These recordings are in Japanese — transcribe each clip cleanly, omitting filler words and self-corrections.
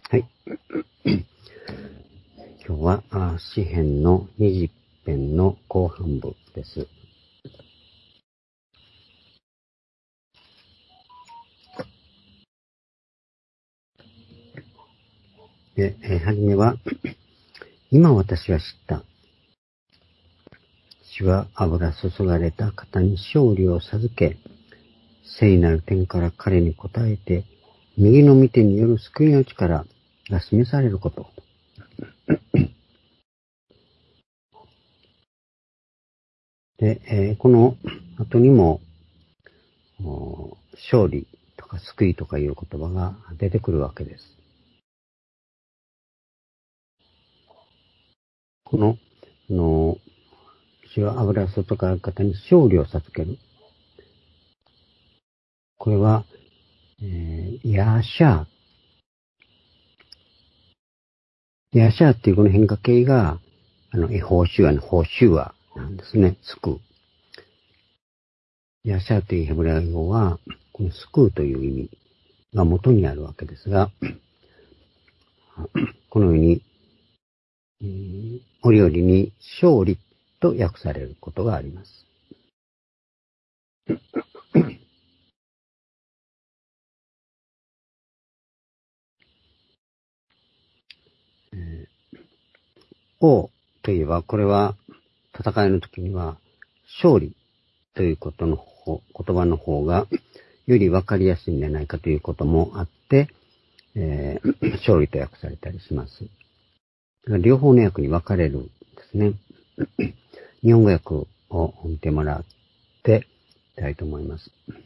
はい。今日は詩編の20編の後半部です。で、はじめは、今私は知った。主は油注がれた方に勝利を授け、聖なる天から彼に応えて、右の御手による救いの力が示されること。で、この後にも、勝利とか救いとかいう言葉が出てくるわけです。この、主は油注がれる方に勝利を授ける。これは、ヤーシャーっていうこの変化形が、報酬はなんですね。救う。ヤーシャーというヘブライ語は、この救うという意味が元にあるわけですが、このように、折々に勝利と訳されることがあります。王といえば、これは戦いの時には勝利という言葉の方がより分かりやすいんじゃないかということもあって、勝利と訳されたりします。両方の訳に分かれるんですね。日本語訳を見てもらっていきたいと思います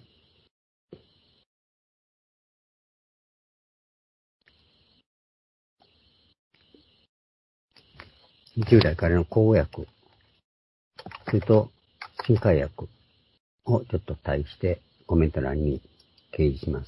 。10代からの口語訳、それと新海訳をちょっと対してコメント欄に掲示します。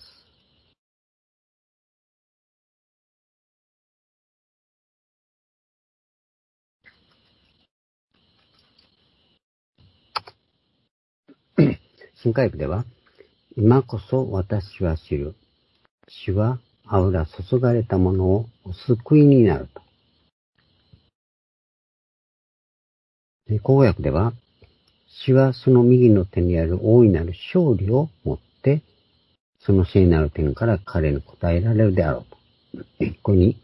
新海訳では、今こそ私は知る。主は油注がれたものをお救いになると。口語訳では、主はその右の手にある大いなる勝利を持って、その聖なる天から彼に答えられるであろうと。ここに、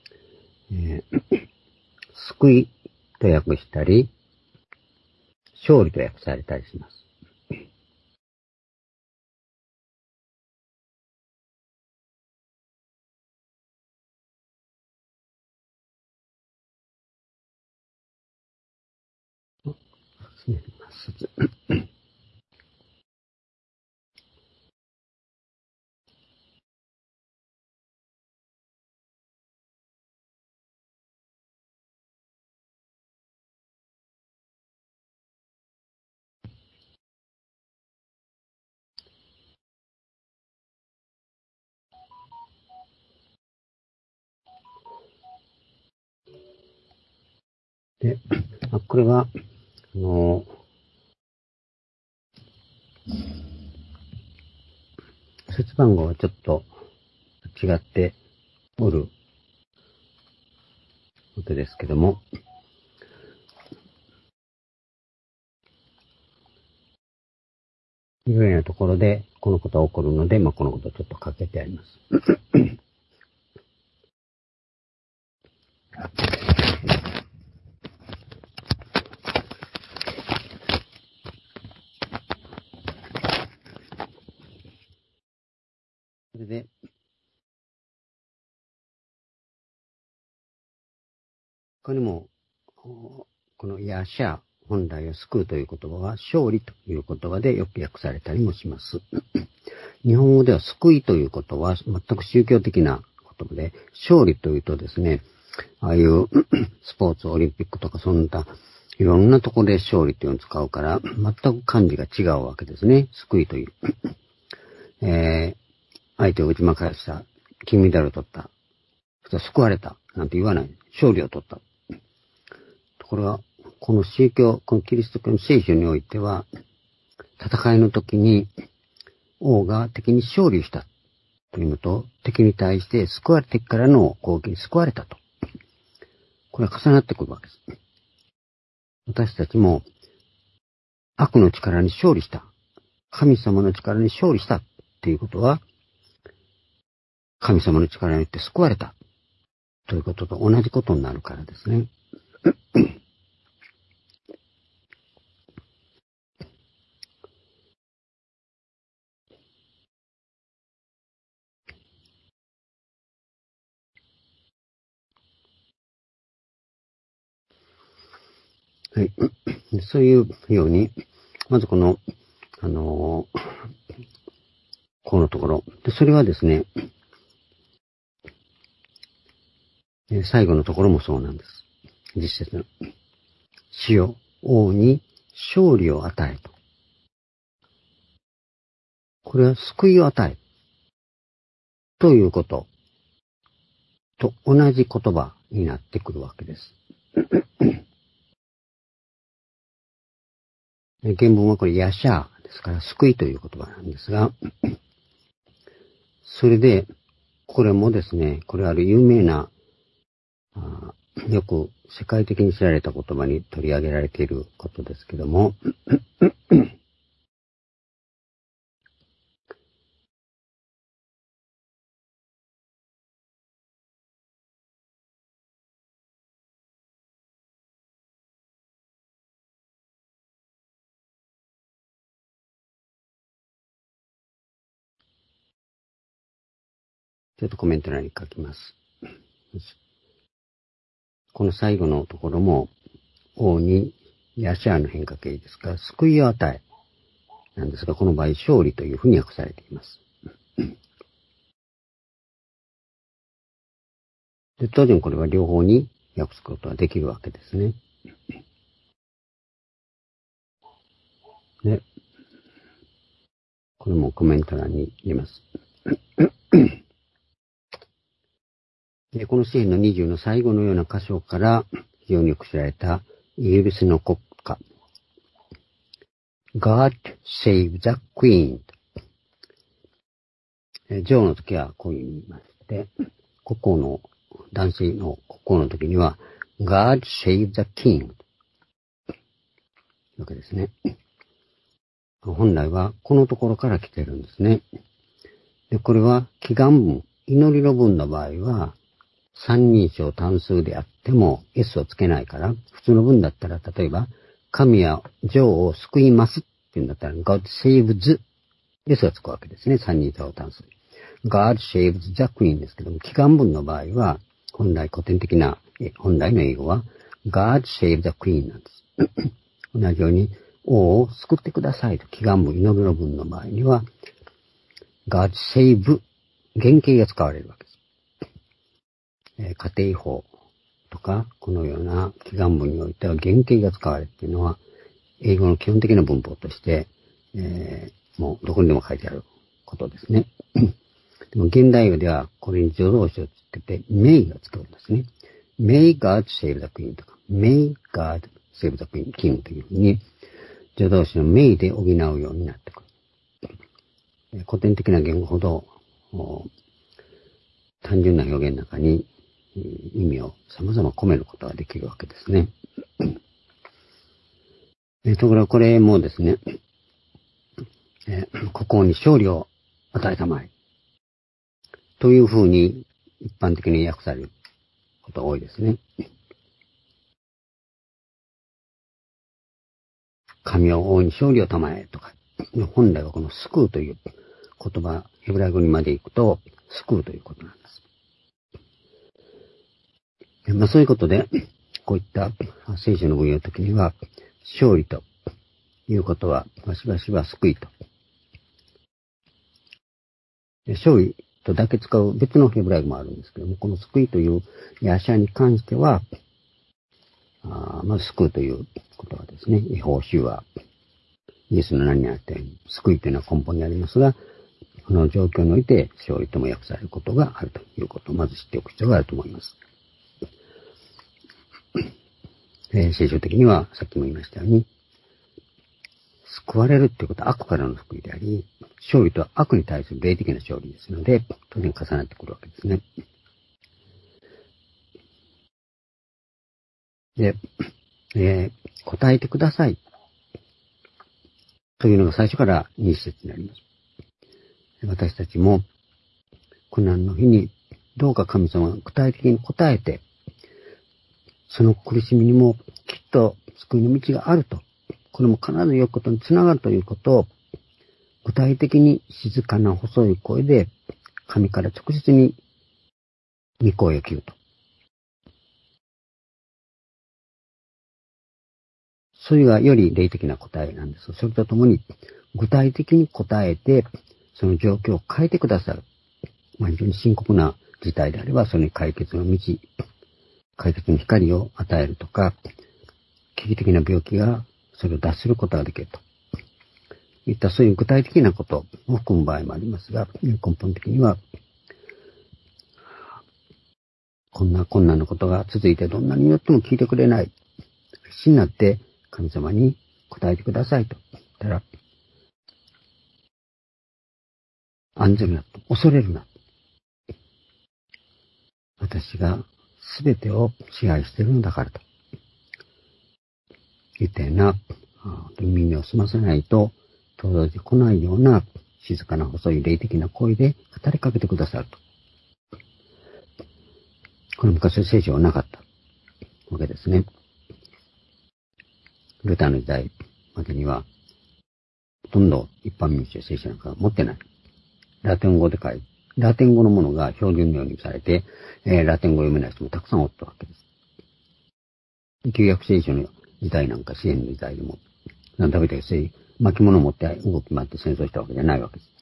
救いと訳したり、勝利と訳されたりします。で、これは、節番号はちょっと違っておるわけですけども、いろいろなところでこのことが起こるので、このことをちょっとかけてあります。それで、他にも、このヤシャー、本来は救うという言葉は勝利という言葉でよく訳されたりもします。日本語では救いということは全く宗教的な言葉で、勝利というとですね、ああいうスポーツ、オリンピックとかそんないろんなところで勝利というのを使うから、全く漢字が違うわけですね。救いという。相手を打ち負かした、金メダルを取った、救われた、なんて言わない。勝利を取った。ところが、この宗教、このキリスト教の聖書においては、戦いの時に王が敵に勝利したというのと、敵に対して敵からの攻撃に救われたと。これは重なってくるわけです。私たちも悪の力に勝利した。神様の力に勝利したっていうことは、神様の力によって救われたということと同じことになるからですね。はい。そういうように、まずこのところ。で、それはですね、最後のところもそうなんです。実節の。主よ、王に勝利を与えと。これは救いを与え。ということと同じ言葉になってくるわけです。原文はこれヤシャーですから救いという言葉なんですが、それで、これもですね、これは有名な、よく世界的に知られた言葉に取り上げられていることですけども、ちょっとコメント欄に書きます。この最後のところも、王にヤシャーの変化形ですから、救いを与え、なんですが、この場合、勝利というふうに訳されています。で、当然これは両方に訳すことはできるわけですね。で、これもコメント欄に入れます。で、この詩篇の20の最後のような箇所から非常によく知られたイギリスの国歌。God save the Queen。女王の時はこういうふうに言いまして、国王の、男性の国王の時には God save the King。わけですね。本来はこのところから来ているんですね。で、これは祈願文、祈りの文の場合は、三人称単数であっても S をつけないから、普通の文だったら、例えば、神や女王を救いますっていうんだったら、God saves S がつくわけですね。三人称単数。God saves the Queen ですけども、祈願文の場合は、本来古典的な、本来の英語は、God save the Queen なんです。同じように、王を救ってくださいと祈願文、祈りの文の場合には、God save、原型が使われるわけです。家庭法とか、このような祈願文においては原型が使われるっていうのは、英語の基本的な文法として、もうどこにでも書いてあることですね。でも現代語ではこれに助動詞をつけて、may がつくんですね。may God save the Queen とか、may God save the King というふうに、助動詞の may で補うようになってくる。古典的な言語ほど、単純な表現の中に意味を様々込めることができるわけですね。ところがこれもですね、国王に勝利を与えたまえ。というふうに一般的に訳されることが多いですね。神を王に勝利をたまえとか、本来はこの救うという言葉、ヘブライ語にまで行くと、救うということなんです。そういうことで、こういった聖書の分野の時には、勝利ということは、しばしば救いと。勝利とだけ使う別のヘブライ語もあるんですけども、この救いというヤシャに関しては、まず救うということはですね、報酬はイエスの名にあって、救いというのは根本にありますが、この状況において勝利とも訳されることがあるということをまず知っておく必要があると思います。聖書的にはさっきも言いましたように、 救われるっていうことは悪からの救いであり、勝利とは悪に対する霊的な勝利ですので、当然重なってくるわけですね。で、答えてください。というのが最初から2節になります。私たちも、苦難の日に、どうか神様が具体的に答えて、その苦しみにもきっと救いの道があると、これも必ず良いことにつながるということを、具体的に静かな細い声で、神から直接に御声を聞くと。それがより霊的な答えなんです。それとともに、具体的に答えて、その状況を変えてくださる。非常に深刻な事態であれば、それに解決の道、解決の光を与えるとか、危機的な病気がそれを脱することができるといったそういう具体的なことを含む場合もありますが、根本的には、こんな困難なことが続いてどんなによっても聞いてくれない。必死になって神様に答えてくださいと言ったら、案ずるなと、恐れるな。私が全てを支配しているのだからと。言ったような、耳を澄ませないと届いてこないような静かな細い霊的な声で語りかけてくださると。これ昔の聖書はなかったわけですね。ルターの時代までには、ほとんど一般民主聖書なんか持ってない。ラテン語で書いて、ラテン語のものが標準語にされて、ラテン語を読めない人もたくさんおったわけです。旧約聖書の時代なんか支援の時代でも、ダビデが巻物を持って動き回って戦争したわけじゃないわけです。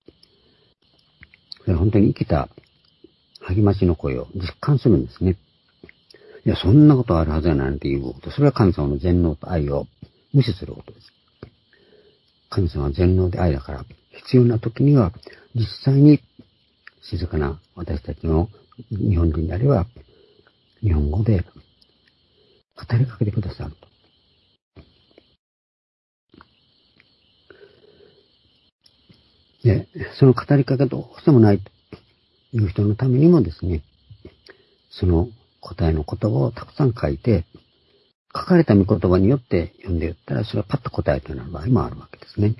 それは本当に生きた励ましの声を実感するんですね。いや、そんなことがあるはずやなんていうこと、それは神様の全能と愛を無視することです。神様は全能で愛だから、必要な時には実際に静かな私たちの日本人であれば、日本語で語りかけてくださると。で、その語りかけどうしてもないという人のためにもですね、その答えの言葉をたくさん書いて、書かれた御言葉によって読んでいったら、それはパッと答えとなる場合もあるわけですね。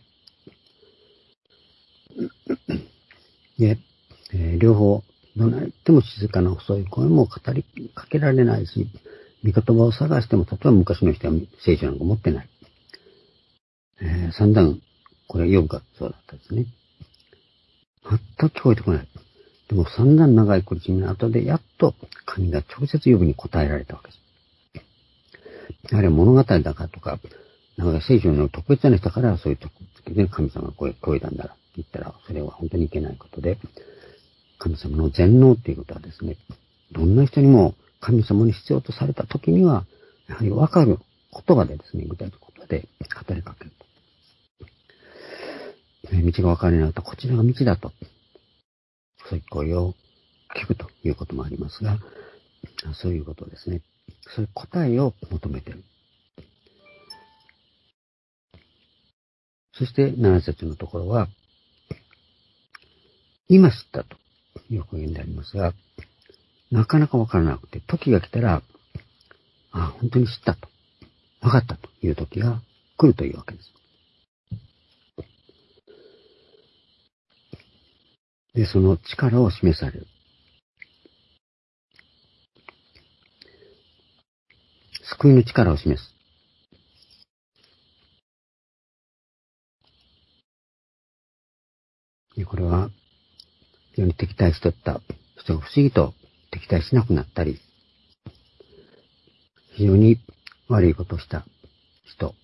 で、両方、どなっても静かな細い声も語りかけられないし、御言葉を探しても、例えば昔の人は聖書なんか持ってない。散々、これヨブがそうだったですね。全く聞こえてこない。でも散々長い苦しみの後で、やっと神が直接ヨブに答えられたわけです。あれは物語だからとか、なんか聖書の特別な人からそういう特別で神様が声聞こえたんだって言ったら、それは本当にいけないことで、神様の全能っていうことはですね、どんな人にも神様に必要とされた時には、やはり分かる言葉でですね、具体的な言葉で語りかけると。道が分からないと、こちらが道だと。そういう声を聞くということもありますが、そういうことですね。そういう答えを求めている。そして7節のところは、今知ったという表現でありますが、なかなか分からなくて、時が来たら、本当に知ったと、分かったという時が来るというわけです。で、その力を示される。救いの力を示す。これは、非常に敵対しとった人が不思議と敵対しなくなったり、非常に悪いことをした人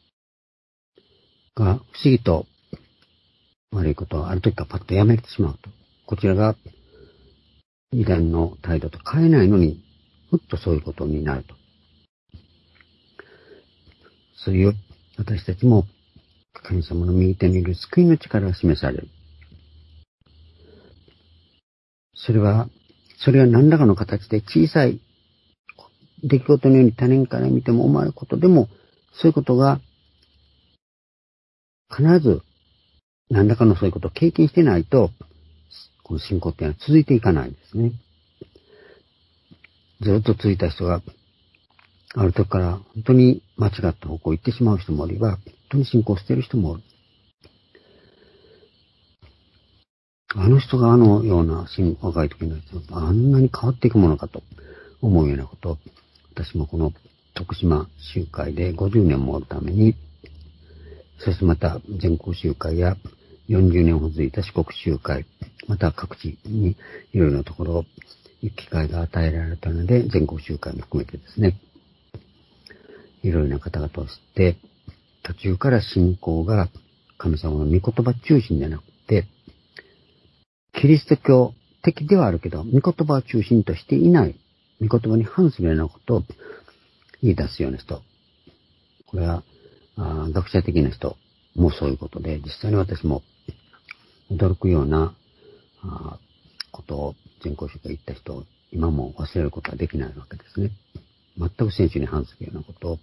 が不思議と悪いことをある時からパッとやめてしまうと。こちらが以前の態度と変えないのに、ふっとそういうことになると。そういう私たちも神様の右手にいる救いの力が示される。それが何らかの形で小さい出来事のように他人から見ても思われることでも、そういうことが必ず何らかのそういうことを経験してないと、この信仰っていうのは続いていかないんですね。ずっと続いた人が、ある時から本当に間違った方向に行ってしまう人もおれば、本当に信仰している人もおる。あの人があのような若い時の人があんなに変わっていくものかと思うようなことを、私もこの徳島集会で50年もおるために、そしてまた全国集会や40年ほど続いた四国集会、また各地にいろいろなところを行く機会が与えられたので、全国集会も含めてですね、いろいろな方々を知って、途中から信仰が神様の御言葉中心じゃなくて、キリスト教的ではあるけど、御言葉を中心としていない、御言葉に反するようなことを言い出すような人。これは学者的な人もそういうことで、実際に私も驚くようなことを全校集会言った人を今も忘れることはできないわけですね。全く聖書に反するようなことを、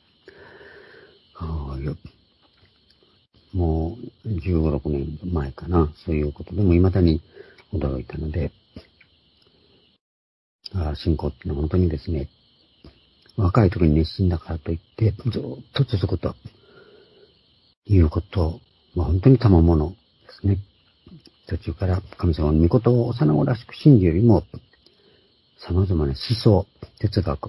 もう15、6年前かな、そういうことでも未だに驚いたので、信仰っていうのは本当にですね、若い時に熱心だからといって、ずっと続くということは本当に賜物ですね。途中から神様の御言葉を幼子らしく信じるよりも、様々な思想、哲学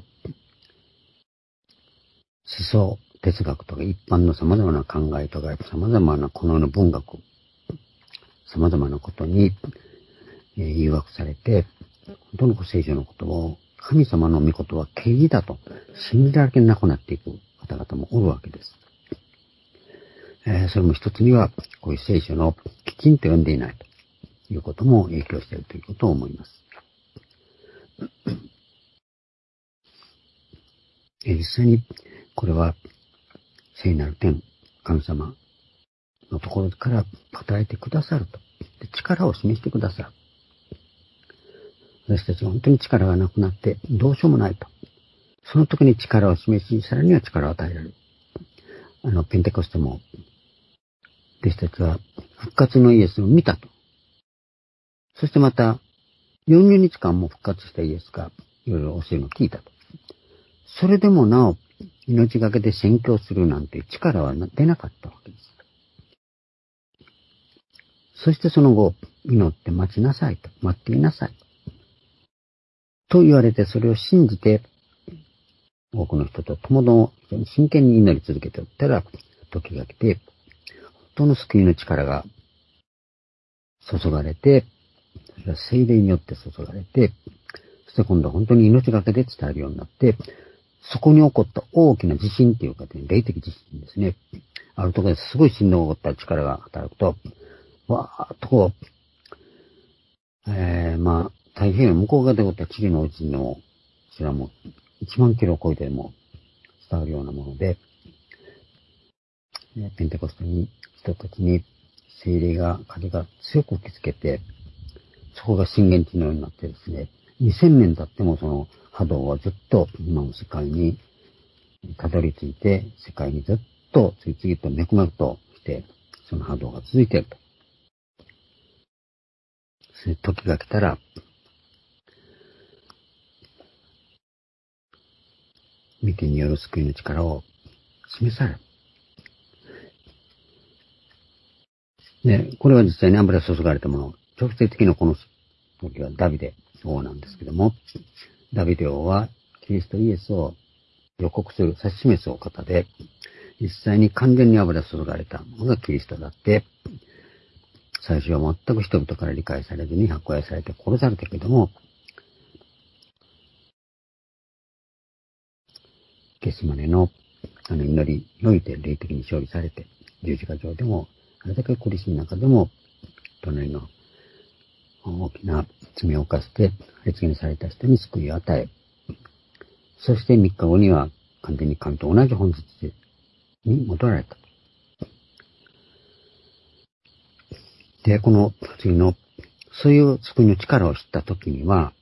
とか一般の様々な考えとか、様々なこの世の文学、様々なことに誘惑されて、本当の聖書の言葉を、神様の御言葉は敬意だと信じられなくなっていく方々もおるわけです。それも一つには、こういう聖書のきちんと読んでいないということも影響しているということを思います。実際に、これは、聖なる天、神様のところから与えてくださると。力を示してくださる。私たちは本当に力がなくなってどうしようもないと。その時に力を示し、さらには力を与えられる。ペンテコステも、弟子たちは復活のイエスを見たと。そしてまた、40日間も復活したイエスがいろいろ教えるのを聞いたと。それでもなお、命がけで宣教するなんていう力は出なかったわけです。そしてその後、祈って待ちなさいと、待っていなさいと言われて、それを信じて、多くの人と共々真剣に祈り続けておったら、時が来て、本当の救いの力が注がれて、それは聖霊によって注がれて、そして今度は本当に命がけで伝えるようになって、そこに起こった大きな地震っていうか、霊的地震ですね。あるところですごい振動が起こった力が働くと、わーっとこう、太平洋の向こう側で起こった地理のうちの、それはもう1万キロを超えても伝わるようなもので、ペンテコステに人たちに聖霊が、風が強く吹きつけて、そこが震源地のようになってですね、2000年経ってもその波動はずっと今の世界にたどり着いて、世界にずっと次々とめくめくとして、その波動が続いていると。それ時が来たら、御手による救いの力を示される。で、これは実際に油注がれたもの、直接的なこの時はダビデ王なんですけども、ダビデ王はキリストイエスを予告する、指し示すお方で、実際に完全に油注がれたのがキリストだって、最初は全く人々から理解されずに迫害されて殺されたけども、ゲスマネの祈りにおいて霊的に勝利されて、十字架上でも、あれだけ苦しい中でも、隣の大きな罪を犯して列言された人に救いを与え、そして3日後には完全に神と同じ本質に戻られた。で、この次の、そういう救いの力を知ったときには、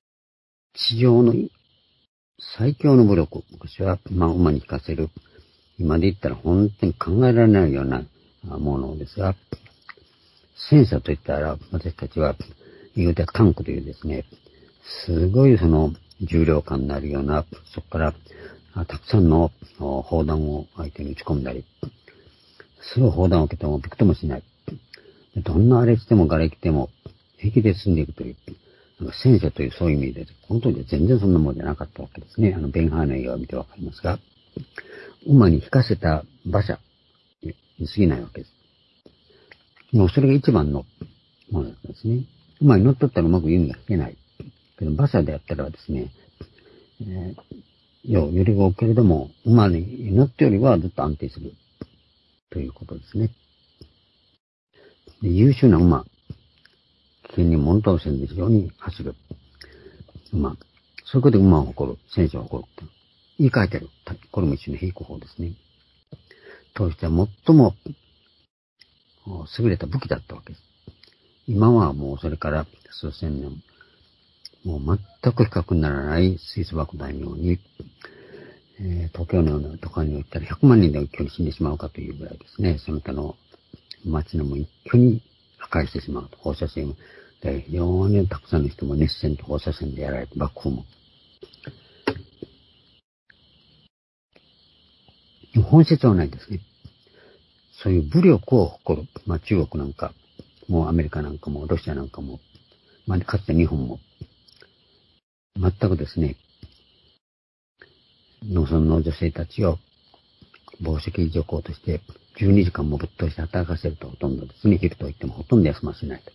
地上の最強の武力、私は馬に引かせる今で言ったら本当に考えられないようなものですが、戦車といったら私たちは、英語ではタンクというですね、すごいその重量感のあるような、そこからたくさんの砲弾を相手に撃ち込んだり、すぐ砲弾を受けてもびくともしない。どんな荒れ地でも瓦礫でも平気で進んでいくという、戦車というそういう意味で、本当に全然そんなものじゃなかったわけですね。ベンハーの映画を見てわかりますが、馬に引かせた馬車に過ぎないわけです。もうそれが一番のものなんですね。馬に乗っとったらうまく弓が引けない。けど馬車であったらですね、揺れ動くけれども、馬に乗ってよりはずっと安定するということですね。で、優秀な馬、危険に物とせんで非常に走る馬、そういうことで馬を誇る、戦車を誇るって言い換えてる。これも一種の並行法ですね。としては最も優れた武器だったわけです。今はもうそれから数千年、もう全く比較にならないスイス爆弾のように、東京のような都会に行ったら100万人で一挙に死んでしまうかというぐらいですね。その他の街のも一挙に破壊してしまうと。放射線で非常にたくさんの人も熱線と放射線でやられて、爆風も。本質はないですね。そういう武力を誇る。中国なんか、もうアメリカなんかも、ロシアなんかも、かつて日本も、全くですね、農村の女性たちを紡績女工として12時間もぶっ通して働かせるとほとんどですね、昼と言ってもほとんど休ませないと。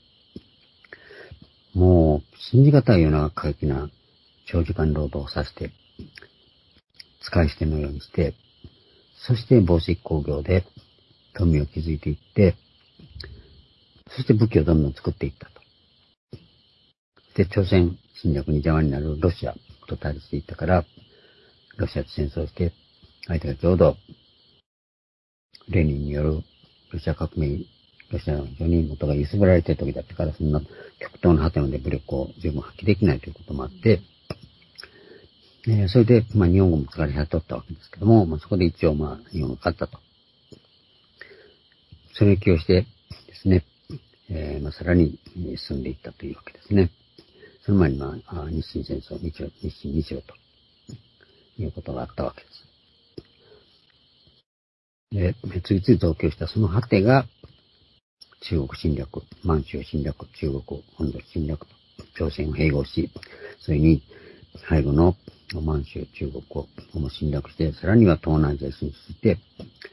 もう信じがたいような過激な長時間労働をさせて、使い捨てのようにして、そして紡績工業で富を築いていって、そして武器をどんどん作っていったと。で、朝鮮侵略に邪魔になるロシアと対立していったから、ロシアと戦争して、相手がちょうど、レーニンによるロシア革命、ロシアの非常に元が揺すぶられている時だったから、そんな極東の果てまで武力を十分発揮できないということもあって、それで、日本語も使われとったわけですけども、そこで一応日本が勝ったと。それに起用してですね、さらに進んでいったというわけですね。その前に日清戦争、日清日露ということがあったわけです。で、次々増強したその果てが、中国侵略、満州侵略、中国本土侵略と、朝鮮を併合し、それに背後の満州、中国を侵略して、さらには東南アジアに進出して、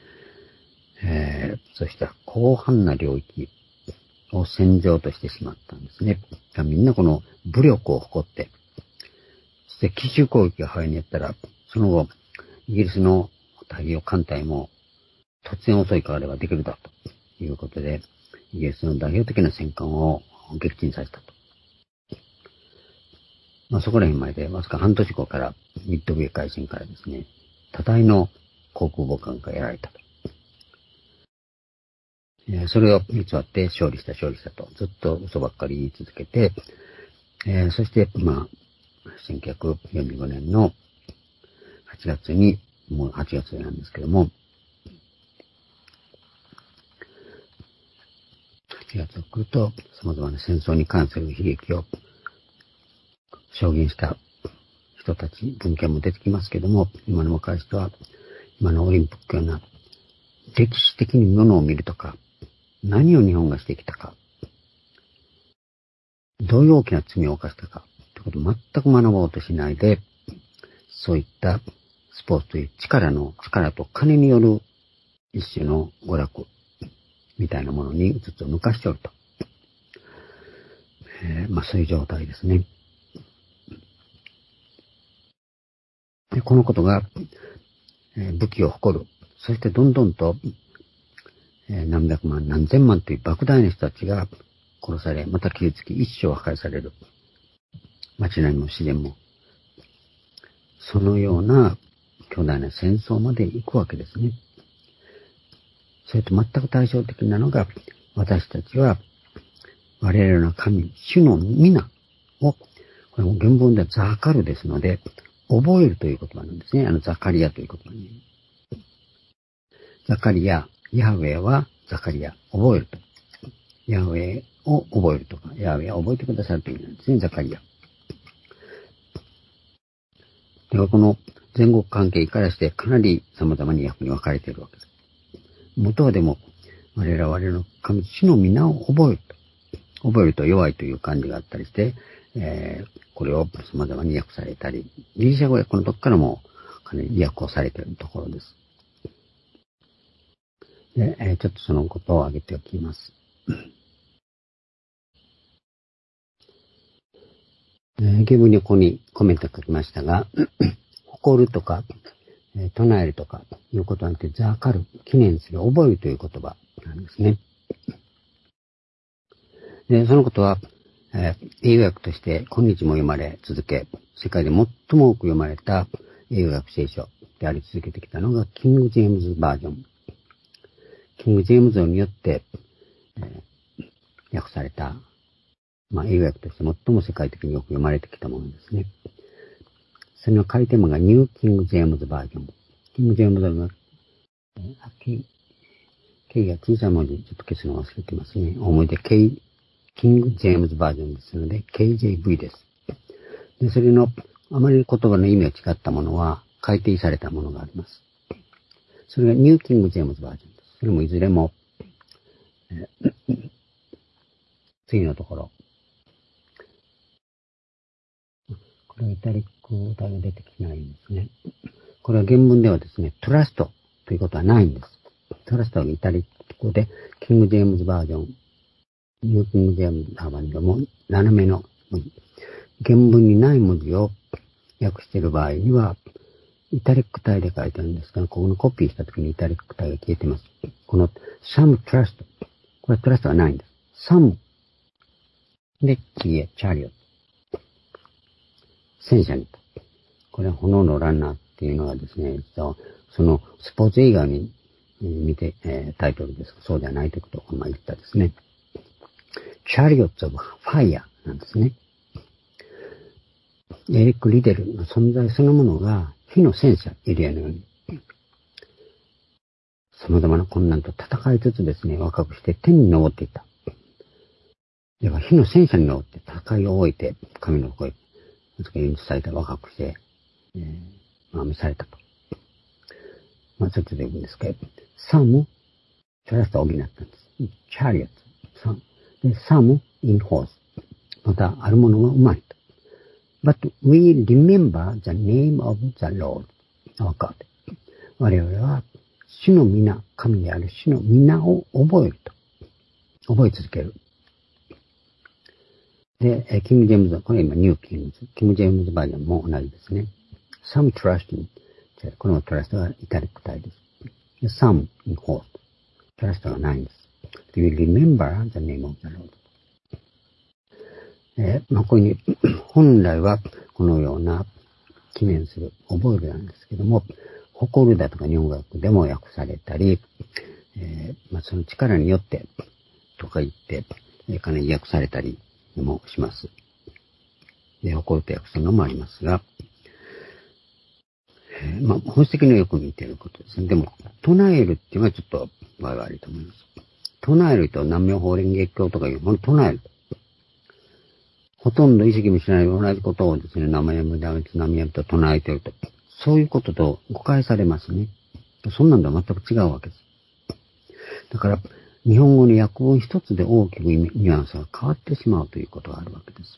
そして広範な領域を戦場としてしまったんですね。みんなこの武力を誇って、そして奇襲攻撃が肺にやったら、その後、イギリスの太平洋艦隊も突然襲いかかればできるだということで、イギリスの代表的な戦艦を撃沈させたと。そこら辺まで、わずか半年後から、ミッドウェー海戦からですね、多大の航空母艦がやられたと。それを偽って勝利したと、ずっと嘘ばっかり言い続けて、そして、1945年の8月に、もう8月なんですけども、8月を来ると、様々な戦争に関する悲劇を証言した人たち、文献も出てきますけども、今の若い人は、今のオリンピックような、歴史的にものを見るとか、何を日本がしてきたか、どういう大きな罪を犯したか、ということを全く学ぼうとしないで、そういったスポーツという力と金による一種の娯楽みたいなものにずっと抜かしておると。そういう状態ですね。でこのことが、武器を誇る。そしてどんどんと、何百万、何千万という莫大な人たちが殺され、また傷つき、一生破壊される。街並みも自然も。そのような巨大な戦争まで行くわけですね。それと全く対照的なのが、私たちは、我々の神、主の皆を、これも原文ではザカルですので、覚えるという言葉なんですね。ザカリアという言葉に。 ザカリア、ヤハウェはザカリア、覚えると。ヤハウェを覚えるとか、ヤハウェを覚えてくださるという意味なんですね、ザカリア。ではこの前後関係からしてかなり様々に訳に分かれているわけです。元はでも、我々の神主の皆を覚えると。覚えると弱いという感じがあったりして、これを様々に訳されたり、ギリシャ語訳のとこからもかなり訳をされているところです。で、ちょっとそのことを挙げておきます。原文にここにコメントを書きましたが、誇るとか、唱えるとかいうことなんて、ザカル、記念する、覚えるという言葉なんですね。で、そのことは、英語訳として今日も読まれ続け、世界で最も多く読まれた英語訳聖書であり続けてきたのが、キング・ジェームズ・バージョン。キング・ジェームズによって、訳された、英語訳として最も世界的によく読まれてきたものですね。それの改訂文がニュー・キング・ジェームズ・バージョン。キング・ジェームズの、K が小さい文字、ちょっと消すの忘れてますね。思い出、キング・ジェームズ・バージョンですので、KJV です。で、それの、あまり言葉の意味が違ったものは、改訂されたものがあります。それがニュー・キング・ジェームズ・バージョンです。それもいずれも、次のところ。これはイタリック体が出てきないんですね。これは原文ではですね、トラストということはないんです。トラストはイタリック語で、キング・ジェームズ・バージョン、ニュー・キング・ジェームズ・バージョンも斜めの文字。原文にない文字を訳している場合には、イタリック体で書いてあるんですが、ここのコピーしたときにイタリック体が消えてます。この some trust。これトラストはないんです。some で、チャリオット。戦車にと。これは炎のランナーっていうのがですね、そのスポーツ映画に見て、タイトルですが、そうではないということを言ったですね。Chariots of Fire なんですね。エリック・リデルの存在そのものが火の戦車エリアのように、様々な困難と戦いつつですね、若くして天に昇っていった。では火の戦車に乗って戦いを終えて、神の声、演出された若くして、召されたと。ちょっとでいいんですけど、some、トラストを補ったんです。chariot、some in horse。また、あるものが馬にと。But we remember the name of the Lord, our God. 我々は、主の皆、神である主の皆を覚えると。覚え続ける。で、キング・ジェームズ、これ今ニュー・キングズ、キング・ジェームズバージョンも同じですね。some trust in、このトラストがイタリック体です。some in host、トラストがないんです。Do you remember the name of the Lord? こういうふうに、本来はこのような記念する、覚えるなんですけども、誇るだとか日本語訳でも訳されたり、その力によってとか言って、かなり訳されたり、もします。で、誇ると訳するのもありますが、本質的にはよく似ていることですね。でも、唱えるっていうのはちょっと場合があると思います。唱えると南無妙法蓮華経とかいう、唱える。ほとんど意識もしない同じことをですね、生やむだめつなみやむと唱えていると。そういうことと誤解されますね。そんなんとは全く違うわけです。だから、日本語の訳文一つで大きくニュアンスが変わってしまうということがあるわけです。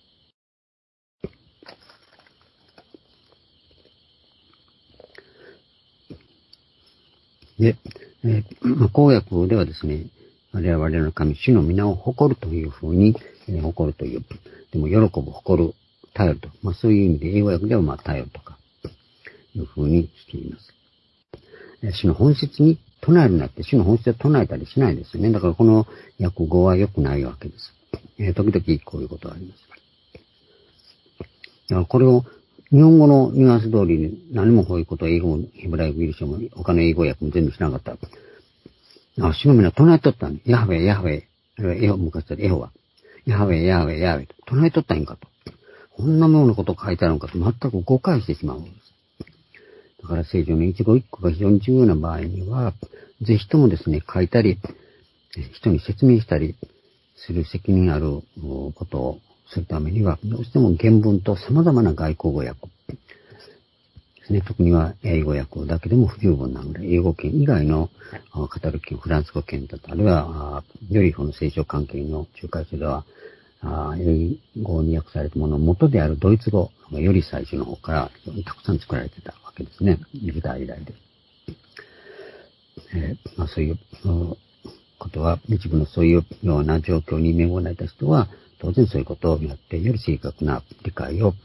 で、公訳ではですね、我々の神、主の皆を誇るというふうに、誇るという、でも喜ぶ、誇る、頼ると。そういう意味で、英語訳では頼るとか、いうふうにしています。主の本質に唱えるなって、主の本質で唱えたりしないですよね。だからこの訳語は良くないわけです。時々こういうことがあります。だからこれを日本語のニュアンス通りに何もこういうことを英語もヘブライ語ギリシャも他の英語訳も全部しなかったら、主の皆唱えとったんで、ヤハウェ、ヤハウェ、あるいは昔からエホは、ヤハウェ、ヤハウェ、ヤハウェと唱えとったんかと。こんなもののことを書いてあるのかと全く誤解してしまうんです。だから聖書の一語一句が非常に重要な場合には、 ぜひともですね、書いたり、人に説明したりする責任あることをするためには、どうしても原文と様々な外国語訳ですね、特には英語訳だけでも不十分なので、英語圏以外のカタル圏、フランス語圏だと、あるいは、より聖書関係の仲介書では、英語に訳されたものの元であるドイツ語がより最初の方から非常にたくさん作られてたわけですね。時代以来で。そういうことは、一部のそういうような状況に恵まれた人は、当然そういうことをやって、より正確な理解を、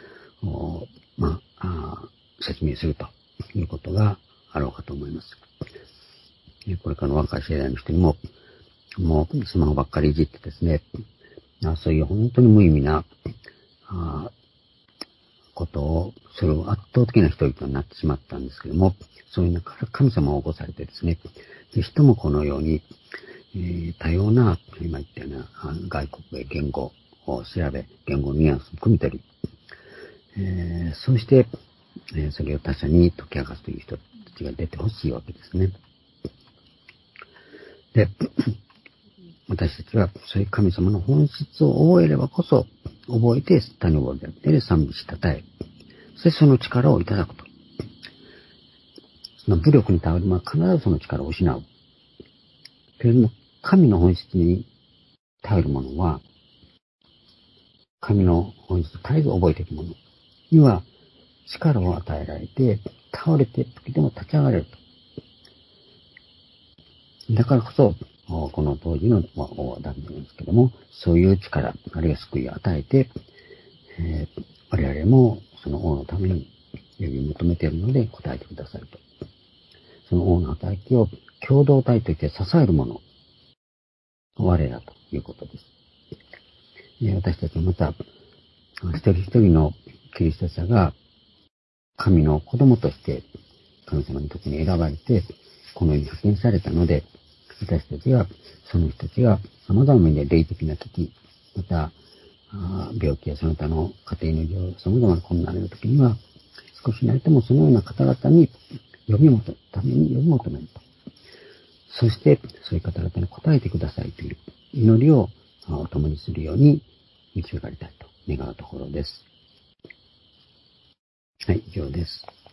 説明するということがあろうかと思います。これからの若い世代の人にも、もうスマホばっかりいじってですね、そういう本当に無意味なことをする圧倒的な人々になってしまったんですけども、そういう中から神様を起こされてですね、ぜひともこのように、多様な、今言ったような外国へ言語を調べ、言語のニュアンスを組み取り、そして、それを他者に解き明かすという人たちが出てほしいわけですね。で、私たちはそういう神様の本質を覚えればこそ、覚えて他に覚えて賛美し称え、そしてその力をいただくと。その武力に頼るものは必ずその力を失う。けれども、神の本質に頼るものは、神の本質を絶えず覚えていくものには力を与えられて、倒れている時でも立ち上がれると。だからこそ、この当時の王ダビデなんですけども、そういう力、あるいは救いを与えて、我々もその王のために呼び求めているので答えてくださいと。その王の働きを共同体として支えるもの、我らということです。私たちはまた、一人一人のキリスト者が神の子供として神様に特に選ばれて、この世に派遣されたので、私たちが、その人たちが様々な意味で霊的な危機、また、病気やその他の家庭の事情、様々な困難の時には、少しなりともそのような方々にために呼び求めると。そして、そういう方々に応えてくださいという祈りを共にするように導かれたいと願うところです。はい、以上です。